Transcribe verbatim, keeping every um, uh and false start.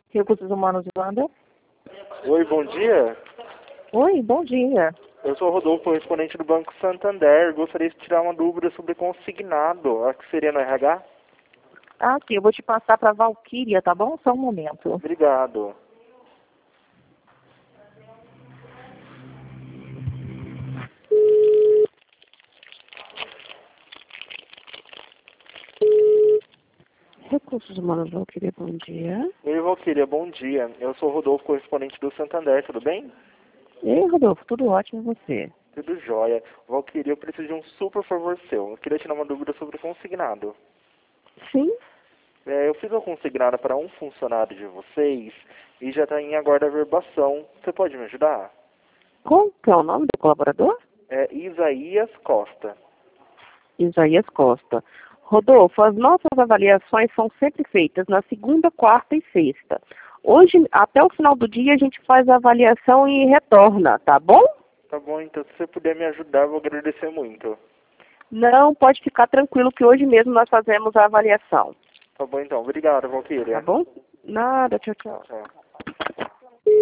Recursos Humanos, Wanda. Oi, bom dia. Oi, bom dia. Eu sou o Rodolfo, correspondente do Banco Santander. Gostaria de tirar uma dúvida sobre consignado. Acho que seria no R H? Ah, sim, eu vou te passar para a Valquíria, tá bom? Só um momento. Obrigado. Recursos Humanos, Valquíria, bom dia. Oi, Valquíria, bom dia. Eu sou o Rodolfo, correspondente do Santander, tudo bem? Ei, Rodolfo, tudo ótimo e você? Tudo jóia. Valquíria, eu preciso de um super favor seu. Eu queria tirar uma dúvida sobre consignado. Sim. É, eu fiz uma consignada para um funcionário de vocês e já está em aguarda a verbação. Você pode me ajudar? Qual que é o nome do colaborador? É Isaías Costa. Isaías Costa. Rodolfo, as nossas avaliações são sempre feitas na segunda, quarta e sexta. Hoje, até o final do dia, a gente faz a avaliação e retorna, tá bom? Tá bom, então se você puder me ajudar, eu vou agradecer muito. Não, pode ficar tranquilo que hoje mesmo nós fazemos a avaliação. Tá bom então, obrigado, Valquíria. Tá bom? Nada, tchau, tchau. Tchau.